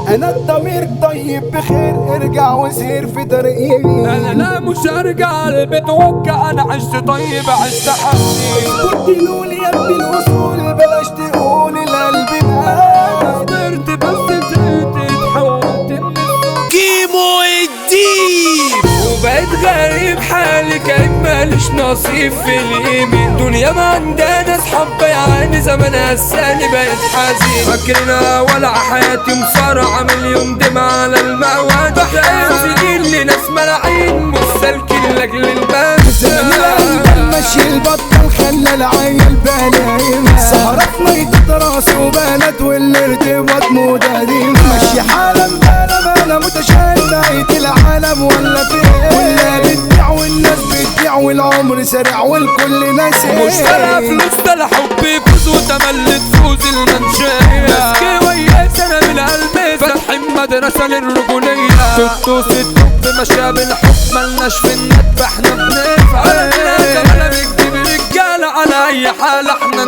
انا الضمير طيب بخير، ارجع وسير في طريقي. انا لا مش هرجع البيت وكا، انا عشت طيب عشت حزين. قلتلوا لي يا ابني الاصول بلاش تقول القلب مات. قدرت بس تتحولت من كيمو الديب، وبقيت غريب حالي كان ماليش نصيب في اليمين. دنيا ما عندنا اصحاب يعني زمان هساني بقيت حزين. فاكرنا ولع حياتي مصارعة مليون دمع على المواد. بحياتي سنين لناس ملاعين مستلكين لاجل البس. زمان القلب ماشي البطل خلى العيل بلايمة. سهرات ميتة راس وبنات والارتباط مود قديم. ماشي حالا انا متشائم نهاية العالم ولا فين. ولا بتبيع والناس بتبيع والعمر سريع والكل ناسي. مش فارقة فلوس ده الحب يفوز وتملي تفوز المنشية. ماسكي وياس انا من قلبي فاتحين مدرسة للرجولية. توتو ستوب ماشية بالحب ملناش في الندب احنا بنفعل. كمان بنجيب رجالة على اي حال احنا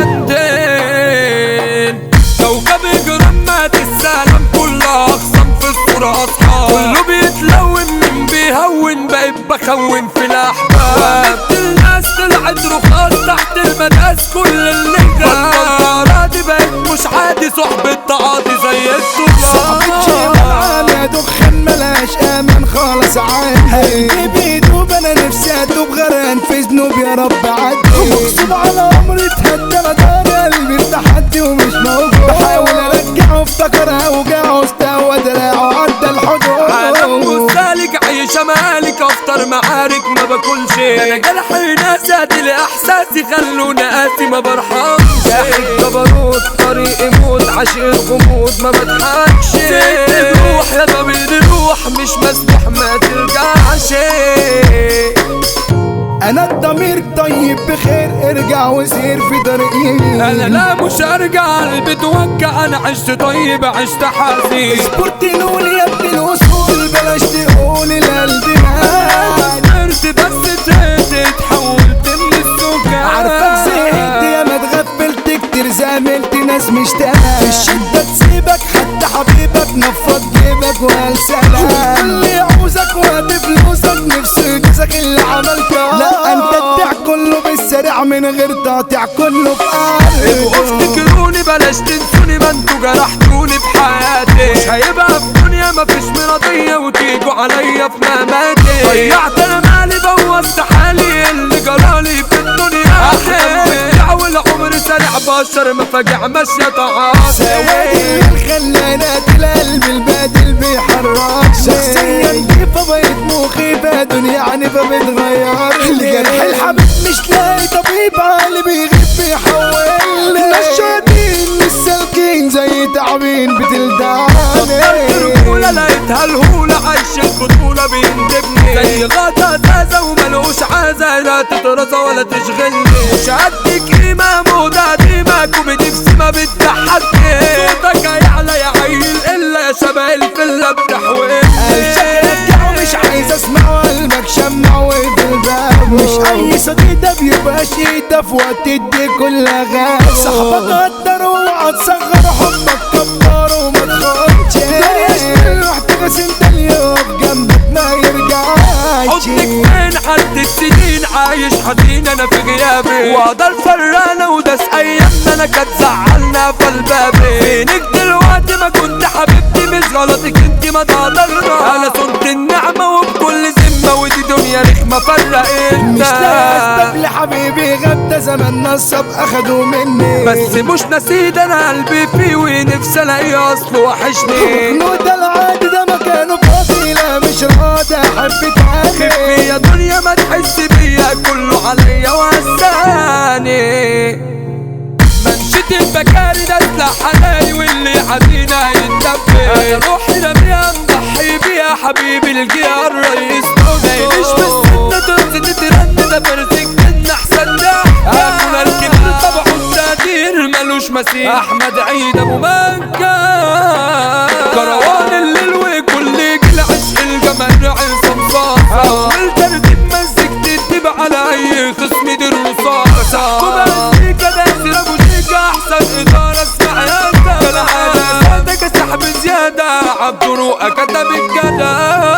نسندل. كوكب جرام مات السلام كلها اقسم في الصورة اصحاب. كله بيتلون من بيهون بقيت بخون في الاحباب. الناس طلعت رخاص تحت المداس كل اللي جاب. دي بقت مش عادي صحبة تعاطي زي التجار. صاحبتي دخان ملاش امان خالص عادي. قلبي بيدوب انا نفسي ادوب غرقان في ذنوب يا رب عدي. مغصوب على عمري اتهدى انا دار قلبي التحدي ومش موجود. بحاول ارجعه افتكر اوجعه استوى دراعه عدى الحدود. عالم مسالك عيشة مالك افطر معارك ما باكلش. انا جرحي ناس ادي احساسي خلوني قاسي ما برحمش. جاحد جبروت طريقي موت عشير غموض ما بضحكش. سيبت روح يا ضميري روح مش مسموح ما ترجعش. انا الضمير طيب بخير، ارجع وسير في طريقي. انا لا مش هرجع البيت وكا، انا عشت طيب عشت حزين. قلتلوا لي يا ابني الاصول بلاش تقول القلب مات. قدرت بس تتحولت من السكان. عارفك زهقت يا ما اتغفلت كتير زاملت ناس مش تمام. الشدة تسيبك حتى حبيبك نفض جيبك وقال سلام. اللي يعوزك وقت فلوسك نفسه يجوزك اللي عملته. لا انت تبيع كله بالسريع من غير تقطيع كله في قلبه. افتكروني بلاش تنسوني ما انتوا جرحتوني بحياتي. مش هيبقى في الدنيا مفيش مرضية وتيجوا عليا في مماتي. ضيعت انا مالي بوظت حالي اللي جرالي في الدنيا. احلام وبتاع والعمر سريع بشر مفاجع ماشية تعاطي. سوادي الخلانات القلب البادل بيحرك. شخصيا نضيفة بقيت مخيفة دنيا عنيفة بتغير. الجرح الحبيب مش لاقي طبيب عالي بيغيب بيحول. نشاطين مش سالكين زي تعبين بتلدعني. الرجولة لقيتها الهولة عايشة البطولة بيندبني. زي غطا زازة وملوش عازة لا تترصى ولا تشغلني. مش هديك قيمة موضة قديمة كوميدي في سما بتضحكني. صوتك هيعلى يا عيل إلا يا شبه الفلة بتحويني. ارجع ومش عايز اسمع قلبك شمع وفي الباب. مش اي صديق ده بيبقى شيدة في وقت دي كلها غاب. صاحبك قدر اوعى تصغر حبك كبر وما تخونش. بلاش لوحدك بس انت اللي يقف جنبك ما يرجعش. حضنك فين حد السنين عايش حزين انا في غيابي. وقدر فرانة وداس ايامنا انا كانت زعلنا في البابي. فينك دلوقتي ما كنت حبيبتي مش غلطك انت ما تقدرنا. انا صنت النعمة وبكل ذمة ودي دنيا رخمة فرقتنا. مش لاقي لحبيبي غاب ده زمان نصب اخدوا مني. بس مش نسيت انا قلبي فيه ونفسي الاقيه اصله وحشني. ده العادي ده مكانه فاضي لا مش راضي احب تعاني. خفي يا دنيا ما تحس بيا كله عليا وهساني. منشد البكاري ده سلاح حلالي واللي عدينا هيتدبر. انا روحي رميها مضحي بيها حبيبي الجيار الرئيس مش بالسنة تنزل ترن ده فرزك من احسن ده. ابونا الكبير طبعه التقدير ملوش مثيل. احمد عيد ابو مكة كروان الليل وكل جيل عشق الجمال عصام صاصة. اول ترتيب مزيك تدب على اي خصم دي الرصاصة. ومزيكا داسر ابو شيكا احسن ادارة اسمع يا ده. العادة صادق سحب زيادة عبد رؤى كتب الكلام.